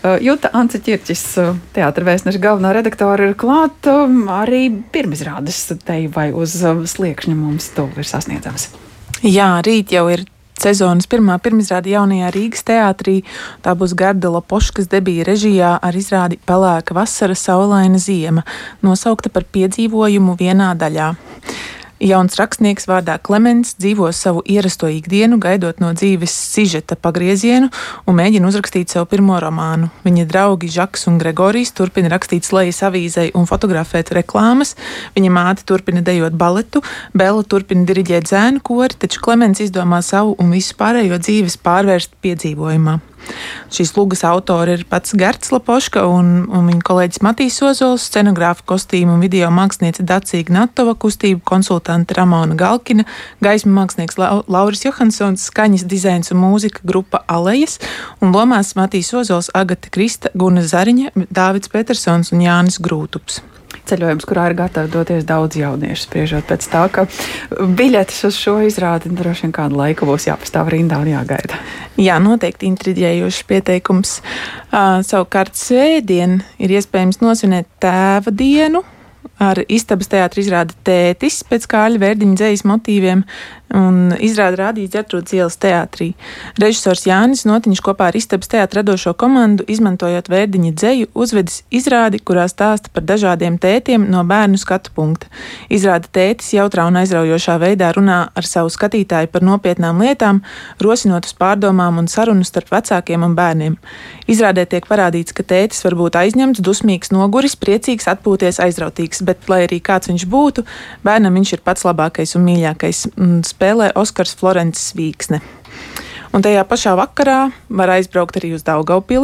Juta Anca-Ķirķis, teātra vēstneša galvenā redaktore, ir klāta. Arī pirmizrādes te vai uz sliekšņa mums tuvu ir sasniedzams. Jā, rīt jau ir sezonas pirmā pirmizrāde jaunajā Rīgas teātrī. Tā būs Garda Lapoškas debija režijā ar izrādi Pelēka vasara, saulaina ziema, nosaukta par piedzīvojumu vienā daļā. Jauns rakstnieks vārdā Klemens dzīvo savu ierasto ikdienu, gaidot no dzīves sižeta pagriezienu un mēģina uzrakstīt savu pirmo romānu. Viņa draugi Žaks un Gregorijs turpina rakstīt slejas avīzei un fotografēt reklāmas, viņa māte turpina dejot baletu, Bela turpina diriģēt zēnu kori, taču Klemens izdomā savu un visu pārējo dzīves pārvērst piedzīvojumā. Šīs lugas autori ir pats Gerts Lapoška un viņa kolēģis Matīs Ozols, scenogrāfa, kostīmu un video māksliniece Dacija Gnatova, kustību konsultante Ramona Galkina, gaismu mākslinieks Lauris Johansons, skaņas dizains un mūzika grupa Alejas un lomās Matīs Ozols, Agata Krista, Guna Zariņa, Dāvids Petersons un Jānis Grūtups. Ceļojums, kurā ir gatavi doties daudz jauniešu, spriežot pēc tā, ka biļetes uz šo izrādi droši vien kādu laiku būs jāpastāv rindā un jāgaida. Jā, noteikti intriģējošs pieteikums. Savukārt svētdien ir iespējams nosvinēt tēva dienu ar Istabas teātra izrādi Tētis pēc Kāļa Vērdiņa dzejas motīviem un izrādi rādīts Ģertrūdes ielas teātrī. Režisors Jānis Notiņš kopā ar Istabas teātra radošo komandu, izmantojot Vērdiņa dzeju, uzvedis izrādi, kurā stāsta par dažādiem tētiem no bērnu skatu punkta. Izrāde Tētis jautrā un aizraujošā veidā runā ar savu skatītāju par nopietnām lietām, rosinot uz pārdomām un sarunu starp vecākiem un bērniem. Izrādē tiek parādīts, ka tētis var būt aizņemts, dusmīgs, noguris, priecīgs, atpūties, aizrautīgs, bet, lai arī kāds viņš būtu, bērnam viņš ir pats labākais un mīļākais. Spēlē Oskars Florences Vīksne. Un tajā pašā vakarā var aizbraukt arī uz Daugavpili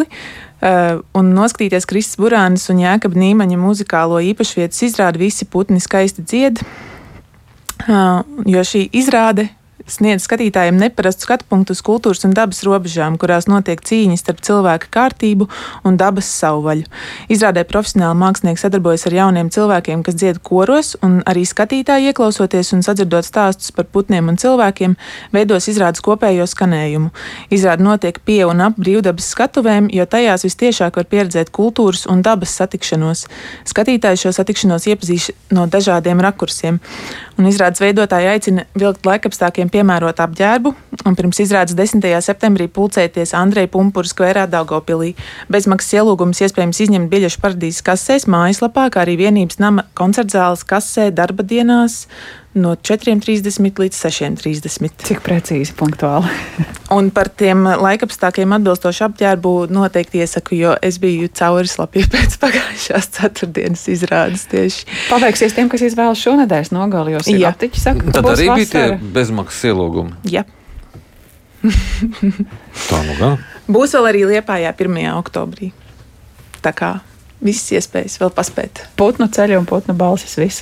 un noskatīties Kristas Burānes un Jēkaba Nīmaņa muzikālo īpašvietas izrādi Visi putni skaisti dzied, jo šī izrāde sniedz skatītājiem neparastu skatu punktu uz kultūras un dabas robežām, kurās notiek cīņas starp cilvēka kārtību un dabas savvaļu. Izrādē profesionāli mākslinieki sadarbojas ar jauniem cilvēkiem, kas dzied koros, un arī skatītāji, ieklausoties un sadzirdot stāstus par putniem un cilvēkiem, veidos izrādes kopējo skanējumu. Izrāde notiek pie un ap brīvdabas skatuvēm, jo tajās vistiešāk var pieredzēt kultūras un dabas satikšanos. Skatītāji šo satikšanos iepazīš no dažādiem rakursiem, un izrādes veidotāji aicina vilkt laikapstākļiem piemērot apģērbu, un pirms izrādes 10. septembrī pulcēties Andreja Pumpura skverā Daugavpilī. Bezmaksas ielūgums iespējams izņemt biļešu paradīzes kasēs, mājaslapā, kā arī vienības nama koncertzāles kasē darba dienās no 4:30 līdz 6:30. Cik precīzi, punktuāli. Un par tiem laikapstākļiem atbilstošu apģērbu noteikti iesaku, jo es biju caurislapja pēc pagājušās ceturtdienas izrādes tieši. Paveiksies tiem, kas izvēlas šonedēļas nogali, jo Aptiķi saka, ka tad būs arī vasara. bija tie bezmaksas ielūgumi. Jā. Tā nu gan. Būs vēl arī Liepājā 1. oktobrī. Tā kā visas iespējas vēl paspēt. Putnu ceļi un putnu balsis, viss